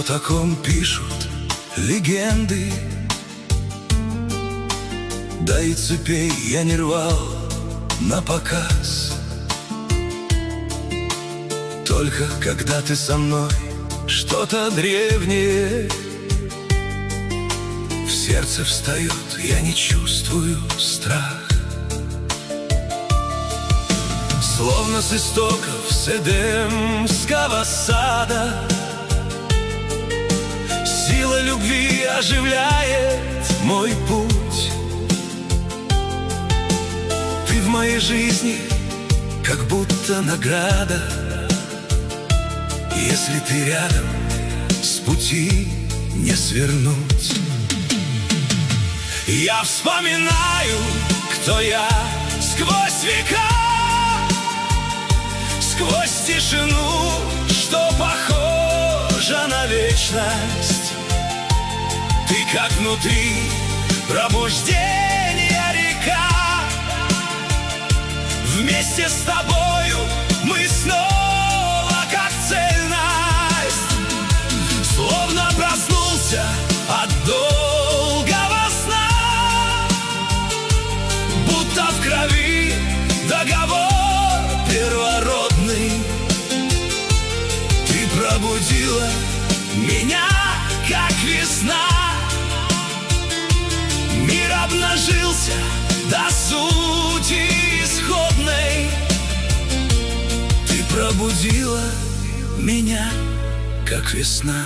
таком пишут легенды. Да и цепей я не рвал на показ. Только когда ты со мной, что-то древнее в сердце встает, я не чувствую страх. Словно с истоков с Эдемского сада сила любви оживляет мой путь. Ты в моей жизни как будто награда. Если ты рядом, с пути не свернуть. Я вспоминаю, кто я сквозь века, сквозь тишину, что похожа на вечность. Ты как внутри пробуждения река. Вместе с тобою мы снова как цельность. Словно проснулся от долгого сна, будто в крови договор первородный. Ты пробудила меня, как весна. Мир обнажился до сути исходной. Ты пробудила меня, как весна.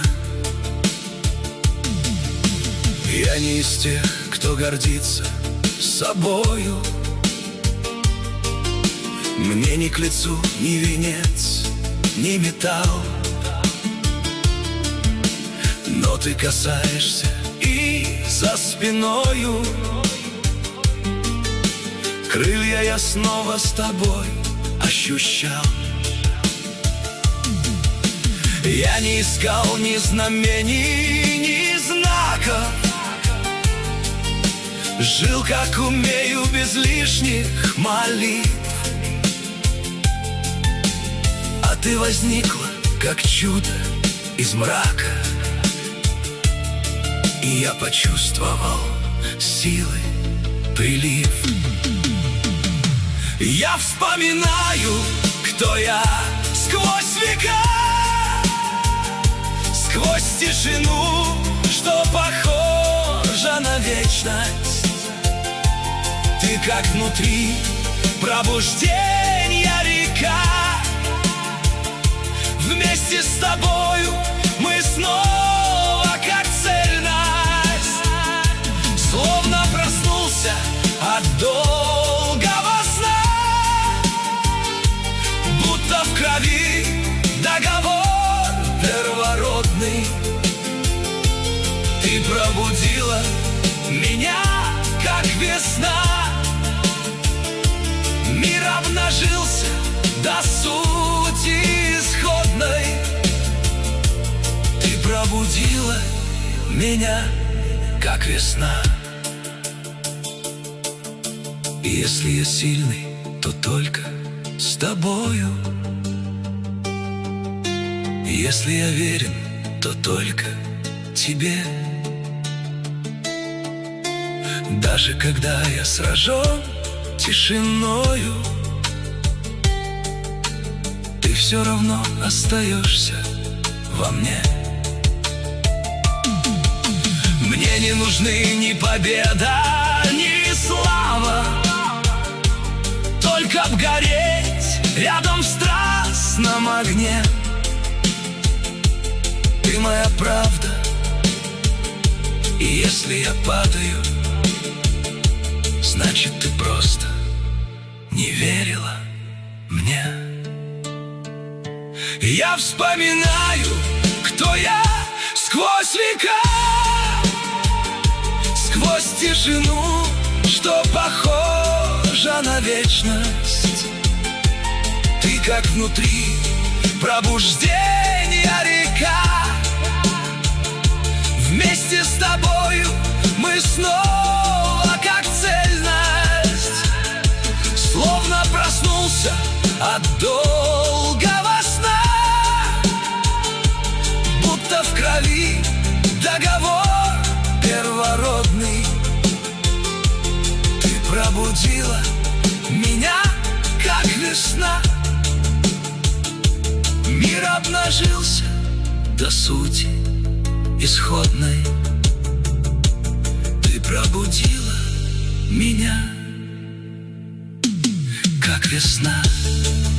Я не из тех, кто гордится собою. Мне ни к лицу ни венец, ни металл. Но ты касаешься и за спиною. Крылья я снова с тобой ощущал. Я не искал ни знамений, ни знаков. Жил, как умею, без лишних молитв. А ты возникла, как чудо из мрака. И я почувствовал силы прилив. Я вспоминаю, кто я сквозь века, сквозь тишину, что похожа на вечность. Ты как внутри пробуждения река. Вместе с тобою мы снова как цельность. Словно проснулся от долгого сна, будто в крови договор первородный. Ты пробудила меня, как весна. Мир обнажился до сути исходной. Ты пробудила меня, как весна. И если я сильный, то только с тобою. Если я верен, то только тебе. Даже когда я сражен тишиною, ты все равно остаешься во мне. Мне не нужны ни победа, ни слава, только обгореть рядом в страстном огне. Ты моя правда, и если я падаю, значит, ты просто не верила мне. Я вспоминаю, кто я сквозь века, сквозь тишину, что похожа на вечность. Ты как внутри пробуждения река. Вместе с тобою мы снова как цельность. Словно проснулся от долгого сна, будто в крови обнажился до сути исходной. Ты пробудила меня, как весна